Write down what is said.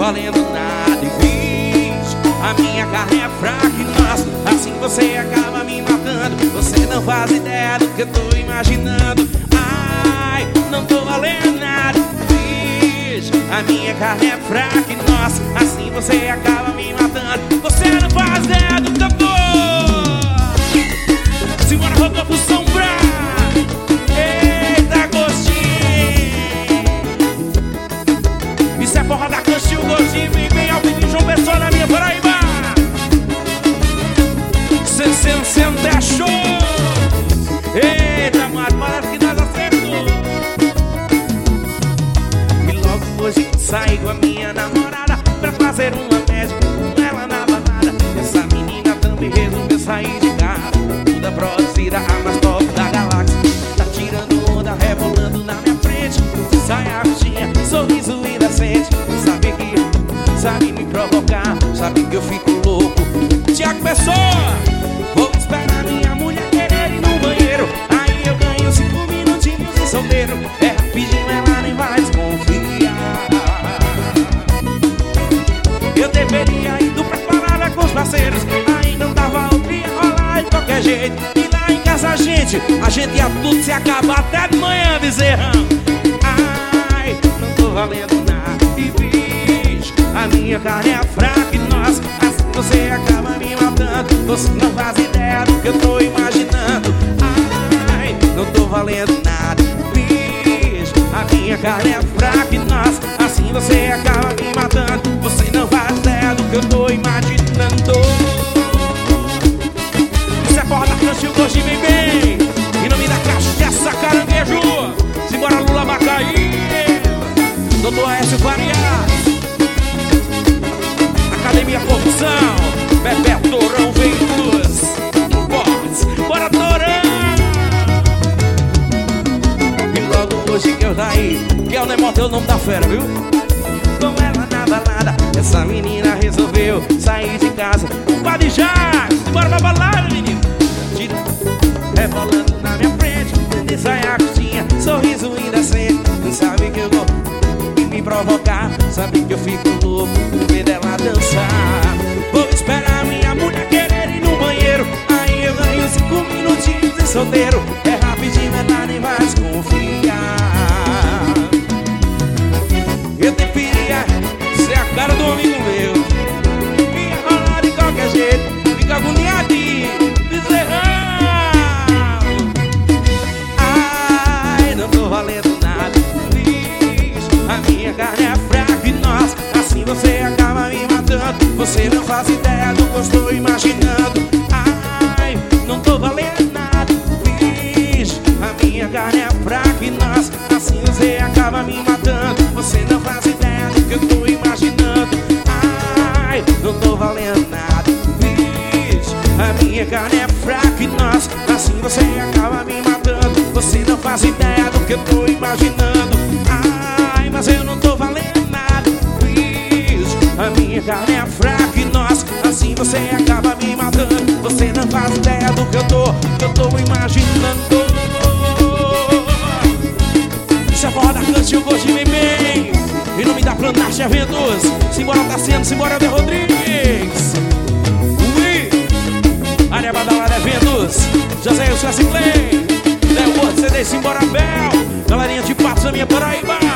valendo nada. E fiz, a minha carne é fraca e nossa, assim você acaba me matando. Você não faz ideia do que eu tô imaginando. Ai, não tô valendo nada. Fiz, a minha carne é fraca e nossa, assim você acaba me matando. Você não faz ideia do que eu tô. Simbora, roupa pro sombra. Eita, gostinho. Isso é porra da cancha, o gostinho vem bem ao vivo, João Pessoa na minha Paraíba. 60 é show. Eita, mano, parece que nós acertou. E logo hoje saí com a minha namorada pra fazer uma médica com ela na balada. Essa menina também resolveu sair de casa, toda produzida, a mais top da galáxia. Tá tirando onda, rebolando na minha frente. Saia roxinha, sorriso indecente. Sabe me provocar, sabe que eu fico louco. Tiago Pessoa, vou esperar minha mulher querer ir no banheiro. Aí eu ganho 5 minutinhos de solteiro. É rapidinho, ela nem vai desconfiar. Eu deveria ir pra parada com os parceiros. Aí não dava outra, ia rolar de qualquer jeito. E lá em casa a gente ia tudo se acabar até de manhã, bezerrão. Ai, não tô valendo nada. E bicho, a minha carne é fraca e nossa, assim você acaba me matando. Você não faz ideia do que eu tô imaginando. Ai, não tô valendo nada. Bicho, a minha carne é fraca e nossa, assim você acaba me matando. Você não faz ideia do que eu tô imaginando. Isso é porra da cancha, o gostinho vem bem. Em nome da cachaça, caranguejo. Simbora, Lula, Macaí. Doutor Aécio Farias, Academia Corrupção, Bebé Torão Veículos, Box, bora Torão. E logo hoje que eu daí, que é o Nemotel, o nome da fera, viu? Com ela na balada, essa menina resolveu sair de casa. Padre Jacques, bora pra balada, menino. Rebolando na minha frente, de saia curtinha, sorriso indecente. Não sabe que eu gosto me provocar, sabe que eu fico louco por ver dela dançar. Vou esperar minha mulher querer ir no banheiro. Aí eu ganho 5 minutinhos de solteiro. É rapidinho, ela nem vai desconfiar. Eu deveria ser a cara do amigo meu. Ia rolar de qualquer jeito, fica agoniadinho, bezerrão. Ai, não tô valendo nada. A minha carne é fraca e nossa, assim você acaba me matando. Você não faz ideia do que eu estou imaginando. Ai, não tô valendo nada. Bicho, a minha carne é fraca e nossa, assim você acaba me matando. Você não faz ideia do que eu estou imaginando. Ai, não tô valendo nada. Bicho, a minha carne é fraca e nossa, assim você acaba me matando. Você não faz ideia do que eu estou imaginando. Mas eu não tô valendo nada. Bicho, a minha carne é fraca e nossa, assim você acaba me matando. Você não faz ideia do que eu tô imaginando. Isso é porra da cancha, o gostinho vem bem. Em nome da Plantache Eventos, simbora Tassiano, simbora de Rodrigues. Ui, área badalada Eventos, José Wilson Clay, The World CD, simbora Bel. Galerinha de Patos, a minha Paraíba.